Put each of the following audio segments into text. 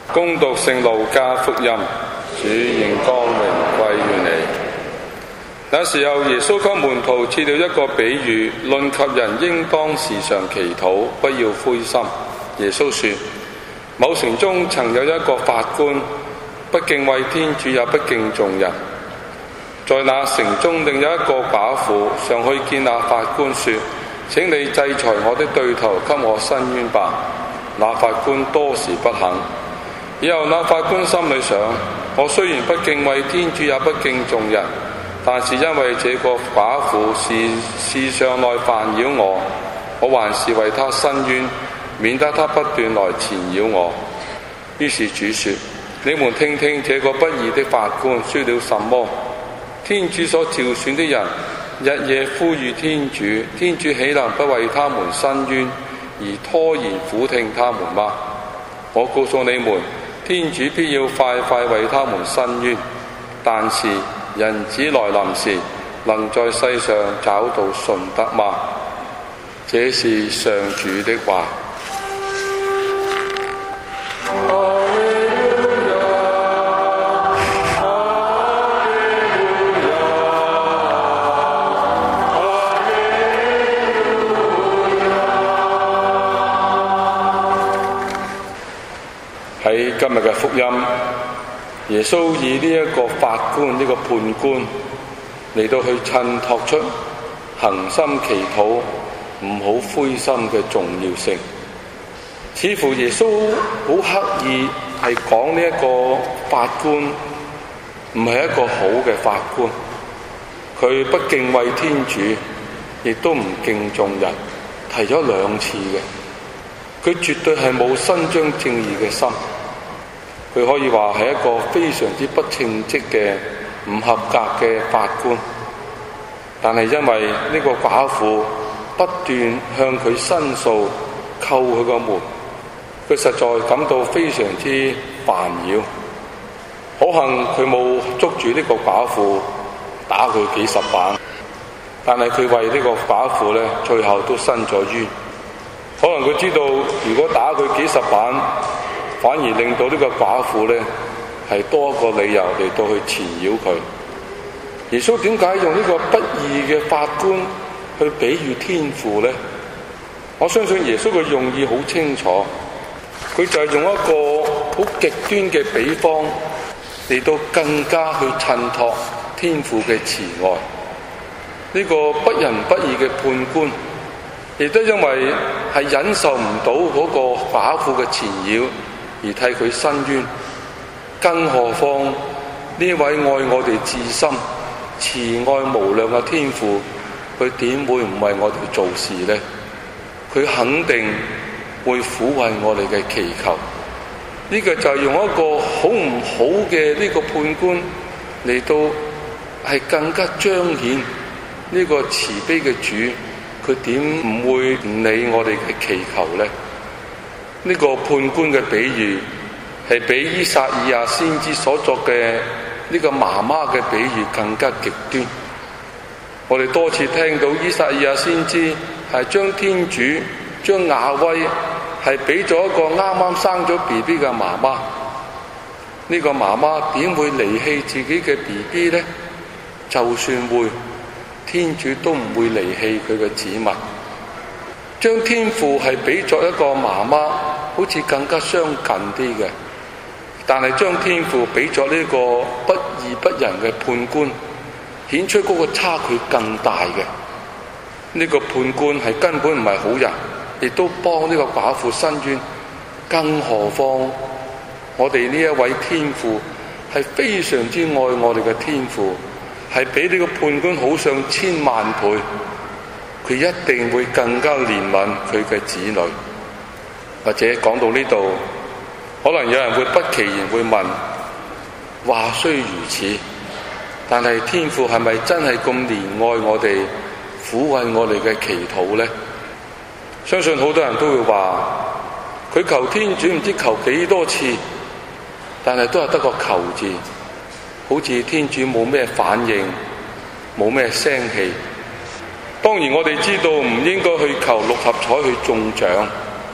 恭讀聖路加福音，主願光榮歸於你。那時候，耶穌給門徒設了一個比喻，論及人應當時常祈禱，不要灰心。耶穌說：某城中曾有一個法官，不敬畏天主，也不敬重人。在那城中另有一個寡婦，上去見那法官說：請你制裁我的對頭，給我伸冤吧。那法官多時不肯。以後那法官心裏想：我雖然不敬畏天主，也不敬重人，但是因為這個寡婦時常來煩擾我，我還是為她伸冤，免得她不斷來纏擾我。於是主說：你們聽聽這個不義的法官說了什麼？天主所召選的人，日夜呼籲天主，天主豈能不為他們伸冤，而拖延俯聽他們嗎？我告訴你們，天主必要快快為他們伸冤。但是人子來臨時，能在世上找到信德嗎？這是上主的話。喺今日嘅福音，耶穌以呢一個法官、呢個判官嚟到去襯托出恆心祈禱唔好灰心嘅重要性。似乎耶穌好刻意係講呢一個法官唔係一個好嘅法官，佢不敬畏天主，亦都唔敬重人，提咗2次嘅。佢絕對係冇伸張正義嘅心，佢可以話係一個非常之不稱職嘅唔合格嘅法官。但係因為呢個寡婦不斷向佢申訴，叩佢個門，佢實在感到非常之煩擾。可幸佢冇捉住呢個寡婦打佢幾十板，但係佢為呢個寡婦呢，最後都伸咗冤。可能佢知道，如果打佢幾十板，反而令到呢個寡婦呢係多一個理由嚟到去纏擾佢。耶穌點解用呢個不義嘅法官去比喻天父呢？我相信耶穌嘅用意好清楚，佢就係用一個好極端嘅比方嚟到更加去襯托天父嘅慈愛。呢個不仁不義嘅判官，亦都因為係忍受唔到嗰個寡婦嘅纏擾而替佢伸冤，更何況呢位愛我哋至深、慈愛無量嘅天父，佢點會唔為我哋做事呢？佢肯定會撫慰我哋嘅祈求。呢個就係用一個好唔好嘅呢個判官嚟到係更加彰顯呢個慈悲嘅主，佢點唔會唔理我哋嘅祈求呢？呢個判官嘅比喻係比依撒意亞先知所作嘅呢個媽媽嘅比喻更加極端。我哋多次聽到依撒意亞先知係將天主、將雅威係俾咗一個啱啱生咗 BB 嘅媽媽。呢個媽媽點會離棄自己嘅 BB 呢？就算會，天主都唔會離棄佢嘅子民。將天父係俾咗一個媽媽，好似更加相近啲嘅，但係將天父俾咗呢個不義不仁嘅判官，顯出嗰個差距更大嘅。呢個判官係根本唔係好人，亦都幫呢個寡婦伸冤。更何況我哋呢一位天父係非常之愛我哋嘅天父，係比呢個判官好上千萬倍，佢一定會更加憐憫佢嘅子女。或者講到呢度，可能有人會不其然會問：話雖如此，但係天父係咪真係咁憐愛我哋，撫慰我哋嘅祈禱呢？相信好多人都會話，佢求天主唔知求幾多次，但係都係得個求字，好似天主冇咩反應，冇咩聲氣。當然我哋知道唔應該去求6合彩去中獎，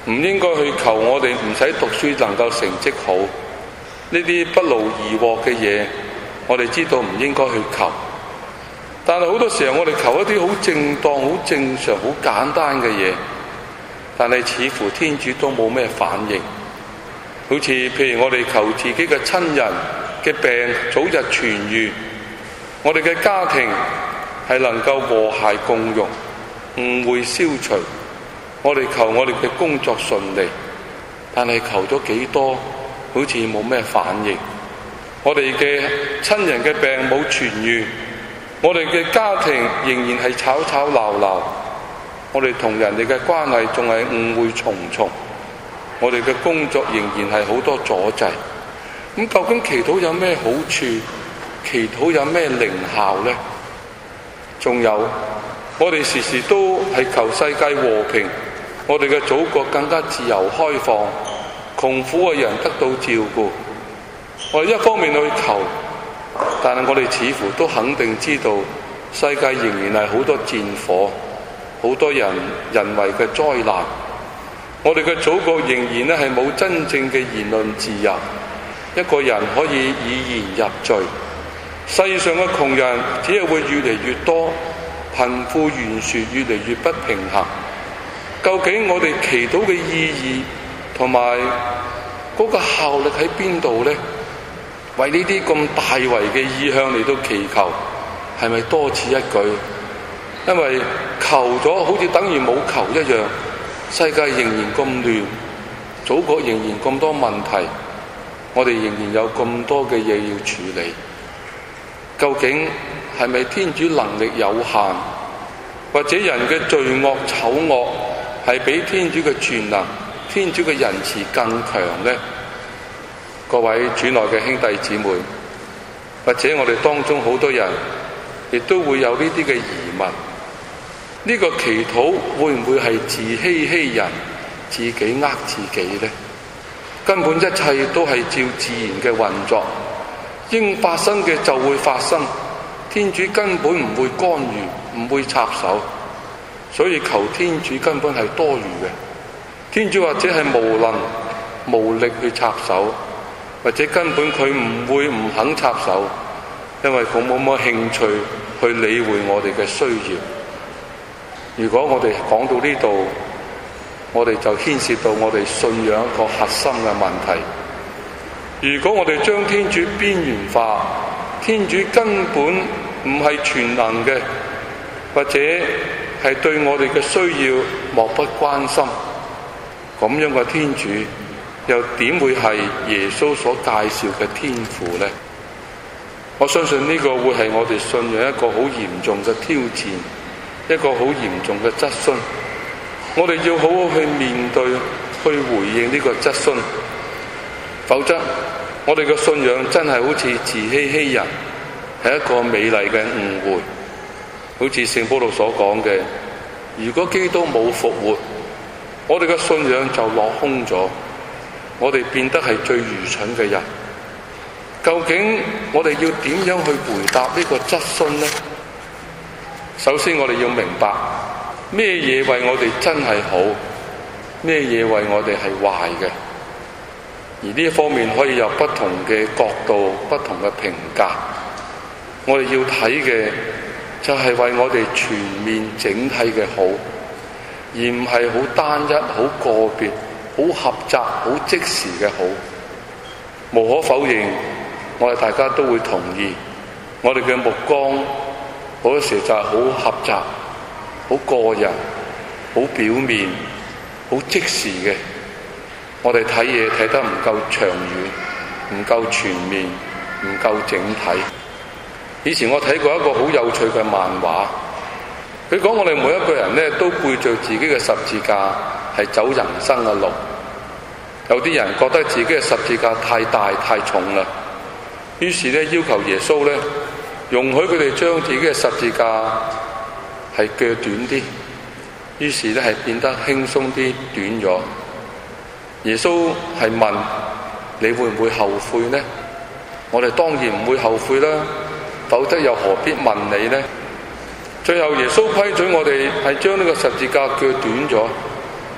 唔應該去求我哋唔使讀書能夠成績好，呢啲不勞而獲嘅嘢，我哋知道唔應該去求。但係好多時候我哋求一啲好正當、好正常、好簡單嘅嘢，但係似乎天主都冇咩反應。好似譬如我哋求自己嘅親人嘅病早日痊癒，我哋嘅家庭係能夠和諧共融、誤會消除，我哋求我哋嘅工作順利，但係求咗幾多，好似冇咩反應。我哋嘅親人嘅病冇痊癒，我哋嘅家庭仍然係吵吵鬧鬧，我哋同人哋嘅關係仲係誤會重重，我哋嘅工作仍然係好多阻滯。咁究竟祈禱有咩好處？祈禱有咩靈效呢？仲有，我哋時時都係求世界和平，我哋嘅祖國更加自由開放，窮苦嘅人得到照顧。我哋一方面去求，但係我哋似乎都肯定知道，世界仍然係好多戰火，好多人為嘅災難。我哋嘅祖國仍然咧係冇真正嘅言論自由，一個人可以以言入罪。世上嘅窮人只係會越嚟越多，貧富懸殊越嚟越不平衡。究竟我哋祈禱嘅意義同埋嗰個效力喺邊度呢？為呢啲咁大圍嘅意向嚟到祈求，係咪多此一舉？因為求咗好似等於冇求一樣，世界仍然咁亂，祖國仍然咁多問題，我哋仍然有咁多嘅嘢要處理。究竟係咪天主能力有限，或者人嘅罪惡醜惡係比天主嘅全能、天主嘅仁慈更強呢？各位主內嘅兄弟姊妹，或者我哋當中好多人亦都會有呢啲嘅疑問，呢個祈禱會唔會係自欺欺人，自己呃自己呢？根本一切都係照自然嘅運作，應發生嘅就會發生，天主根本唔會干預，唔會插手，所以求天主根本係多餘嘅。天主或者係無能無力去插手，或者根本佢唔肯插手，因為佢冇乜興趣去理會我哋嘅需要。如果我哋講到呢度，我哋就牽涉到我哋信仰一個核心嘅問題。如果我哋將天主邊緣化，天主根本唔係全能嘅，或者係對我哋嘅需要漠不關心，咁樣嘅天主又點會係耶穌所介紹嘅天父呢？我相信呢個會係我哋信仰一個好嚴重嘅挑戰，一個好嚴重嘅質詢。我哋要好好去面對，去回應呢個質詢，否則我哋嘅信仰真係好似自欺欺人，係一個美麗嘅誤會。好似聖保祿所講嘅，如果基督冇復活，我哋嘅信仰就落空咗，我哋變得係最愚蠢嘅人。究竟我哋要點樣去回答呢個質詢呢？首先我哋要明白咩嘢為我哋真係好，咩嘢為我哋係壞嘅。而呢一方面可以有不同嘅角度、不同嘅評價。我哋要睇嘅就係為我哋全面整體嘅好，而唔係好單一、好個別、好狹窄、好即時嘅好。無可否認，我哋大家都會同意，我哋嘅目光好多時就係好狹窄、好個人、好表面、好即時嘅。我哋睇嘢睇得唔夠長遠，唔夠全面，唔夠整體。以前我睇過一個好有趣嘅漫畫，佢講我哋每一個人咧都背著自己嘅十字架係走人生嘅路。有啲人覺得自己嘅十字架太大太重啦，於是咧要求耶穌咧容許佢哋將自己嘅十字架係鋸短啲，於是咧係變得輕鬆啲，短咗。耶穌係問你會唔會後悔呢？我哋當然唔會後悔啦，否則又何必問你呢？最後耶穌批准我哋係將呢個十字架鋸短咗，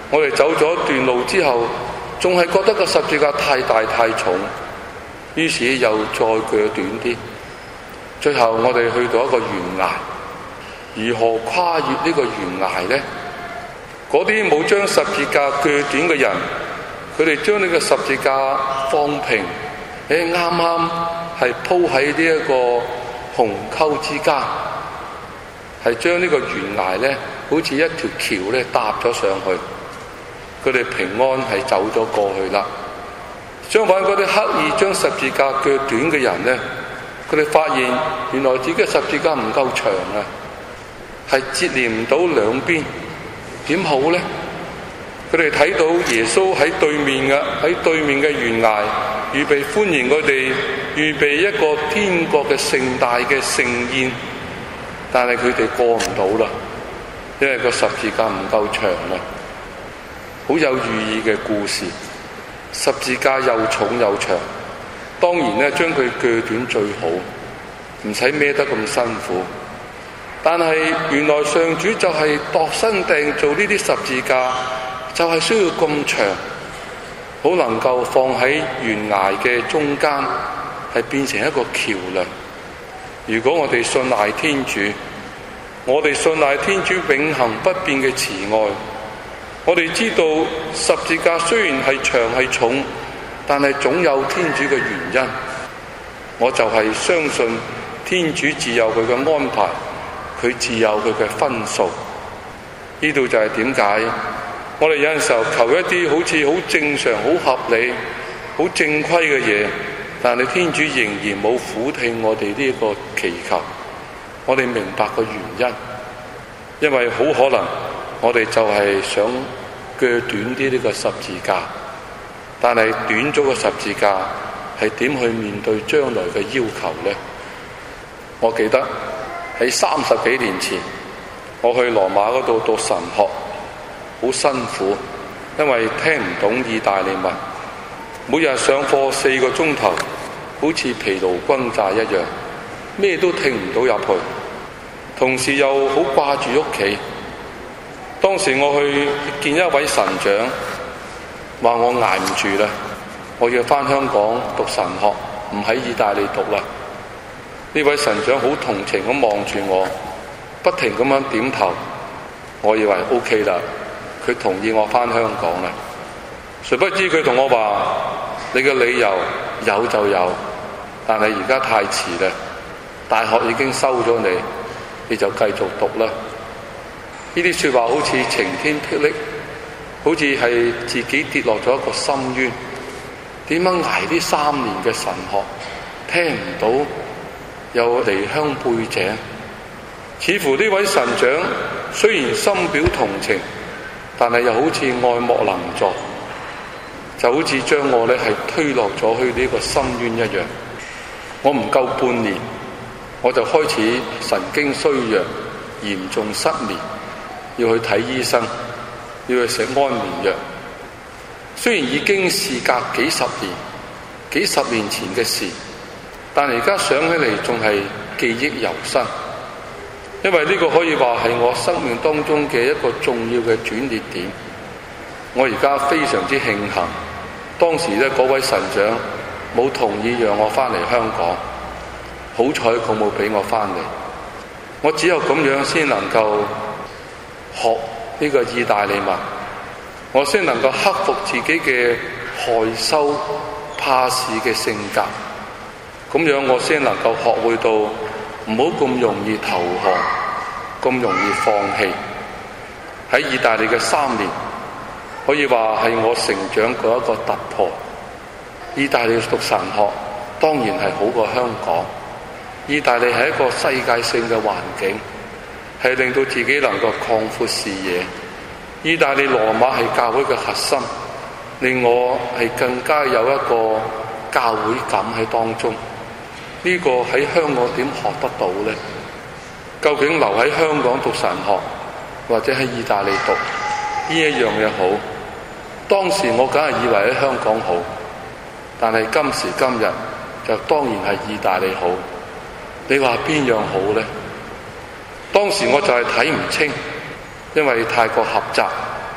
我哋走咗一段路之後，仲係覺得個十字架太大太重，於是又再鋸短啲。最後我哋去到一個懸崖，如何跨越呢個懸崖呢？嗰啲冇將十字架鋸短嘅人，佢哋將呢個十字架放平，啱啱係鋪喺呢一個鴻溝之間，係將呢個懸崖呢，好似一條橋呢搭咗上去，佢哋平安係走咗過去啦。相反，嗰啲刻意將十字架鋸短嘅人呢，佢哋發現原來自己嘅十字架唔夠長啊，係接連唔到兩邊，點好呢？佢哋睇到耶穌喺對面嘅懸崖，預備歡迎佢哋，預備一個天國嘅盛大嘅盛宴，但係佢哋過唔到啦，因為個十字架唔夠長啦。好有寓意嘅故事，十字架又重又長，當然咧將佢鋸短最好，唔使孭得咁辛苦。但係原來上主就係度身訂做呢啲十字架，就係需要咁長，好能夠放喺懸崖嘅中間，係變成一個橋樑。如果我哋信賴天主，我哋信賴天主永恆不變嘅慈愛，我哋知道十字架雖然係長係重，但係總有天主嘅原因。我就係相信天主自有佢嘅安排，佢自有佢嘅分數。呢度就係點解我哋有陣時候求一啲好似好正常、好合理、好正規嘅嘢，但係天主仍然冇俯聽我哋呢個祈求。我哋明白個原因，因為好可能我哋就係想鋸短啲呢個十字架，但係短咗個十字架係點去面對將來嘅要求呢？我記得喺30幾年前，我去羅馬嗰度讀神學，好辛苦，因為聽唔懂意大利文，每日上課4個鐘頭，好似疲勞轟炸一樣，咩都聽唔到入去，同時又好掛住屋企。當時我去見一位神長，話我捱唔住啦，我要返香港讀神學，唔喺意大利讀啦。呢位神長好同情咁望住我，不停咁樣點頭。我以為 OK 啦，佢同意我返香港啦。誰不知佢同我話：你嘅理由有就有，但係而家太遲啦，大學已經收咗你，你就繼續讀啦。呢啲說話好似晴天霹靂，好似係自己跌落咗一個深淵。點樣捱呢3年嘅神學，聽唔到，又離鄉背井。似乎呢位神長雖然深表同情，但係又好似愛莫能助，就好似將我係推落咗去呢個深淵一樣。我唔夠半年，我就開始神經衰弱，嚴重失眠，要去睇醫生，要去食安眠藥。雖然已經事隔幾十年前嘅事，但而家想起嚟仲係記憶猶新。因為呢個可以話係我生命當中嘅一個重要嘅轉捩點。我而家非常之慶幸，當時嗰位神長冇同意讓我翻嚟香港，好彩佢冇俾我翻嚟。我只有咁樣先能夠學呢個意大利文，我先能夠克服自己嘅害羞怕事嘅性格，咁樣我先能夠學會到唔好咁容易投降，咁容易放棄。喺意大利嘅3年，可以話係我成長過一個突破。意大利讀神學當然係好過香港。意大利係一個世界性嘅環境，係令到自己能夠擴闊視野。意大利羅馬係教會嘅核心，令我係更加有一個教會感喺當中。呢個喺香港點學得到呢？究竟留喺香港讀神學，或者喺意大利讀，呢一樣嘢好？當時我梗係以為喺香港好，但係今時今日就當然係意大利好。你話邊樣好呢？當時我就係睇唔清，因為太過狹窄，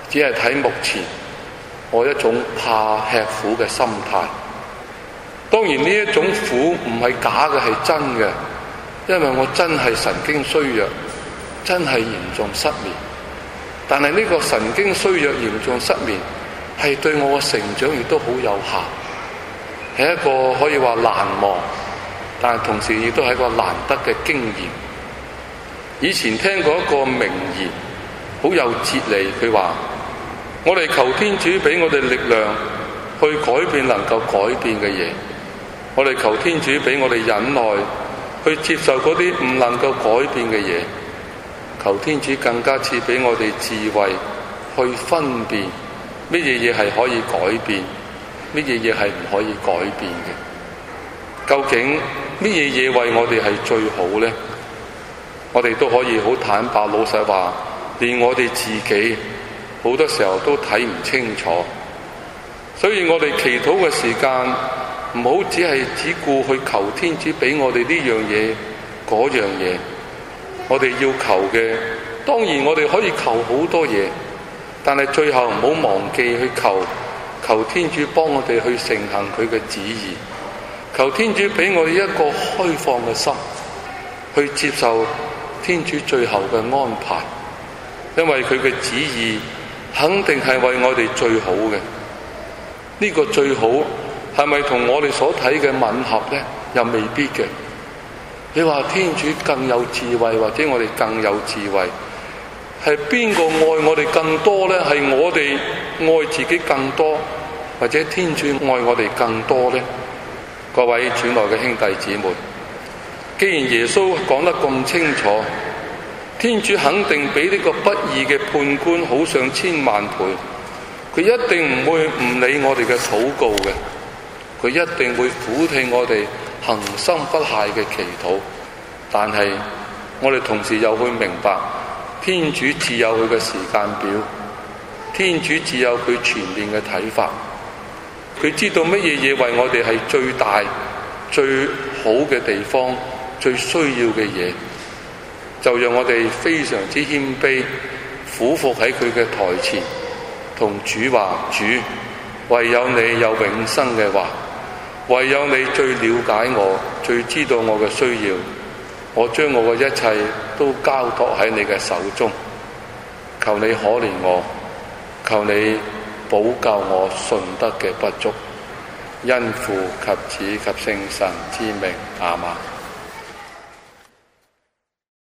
只係睇目前我一種怕吃苦嘅心態。當然呢一種苦唔係假嘅，係真嘅，因為我真係神經衰弱，真係嚴重失眠。但係呢個神經衰弱、嚴重失眠係對我嘅成長亦都好有效，係一個可以話難忘，但係同時亦都係一個難得嘅經驗。以前聽過一個名言，好有哲理，佢話：我哋求天主俾我哋力量去改變能夠改變嘅嘢，我哋求天主俾我哋忍耐去接受嗰啲唔能夠改變嘅嘢，求天主更加賜俾我哋智慧去分辨乜嘢嘢係可以改變，乜嘢嘢係唔可以改變嘅。究竟乜嘢嘢為我哋係最好呢？我哋都可以好坦白老實話，連我哋自己好多時候都睇唔清楚。所以我哋祈禱嘅時間唔好只顧去求天主俾我哋呢樣嘢嗰樣嘢。我哋要求嘅，當然我哋可以求好多嘢，但係最後唔好忘記去求天主幫我哋去承行佢嘅旨意，求天主俾我哋一個開放嘅心去接受天主最後嘅安排，因為佢嘅旨意肯定係為我哋最好嘅。呢個最好係咪同我哋所睇嘅吻合呢？又未必嘅。你話天主更有智慧，或者我哋更有智慧，係邊個愛我哋更多呢？係我哋愛自己更多，或者天主愛我哋更多呢？各位主內嘅兄弟姊妹，既然耶穌講得咁清楚，天主肯定比呢個不義嘅判官好上千萬倍，佢一定唔會唔理我哋嘅禱告嘅，佢一定會俯聽我哋恒心不懈嘅祈禱。但係我哋同時又會明白，天主自有佢嘅時間表，天主自有佢全面嘅睇法，佢知道乜嘢嘢為我哋係最大最好嘅地方，最需要嘅嘢，就讓我哋非常之謙卑，俯伏喺佢嘅台前，同主話：主，唯有你有永生嘅話，唯有你最了解我，最知道我嘅需要，我將我嘅一切都交託喺你嘅手中，求你可憐我，求你補救我信德嘅不足，因父及子及聖神之名，阿們。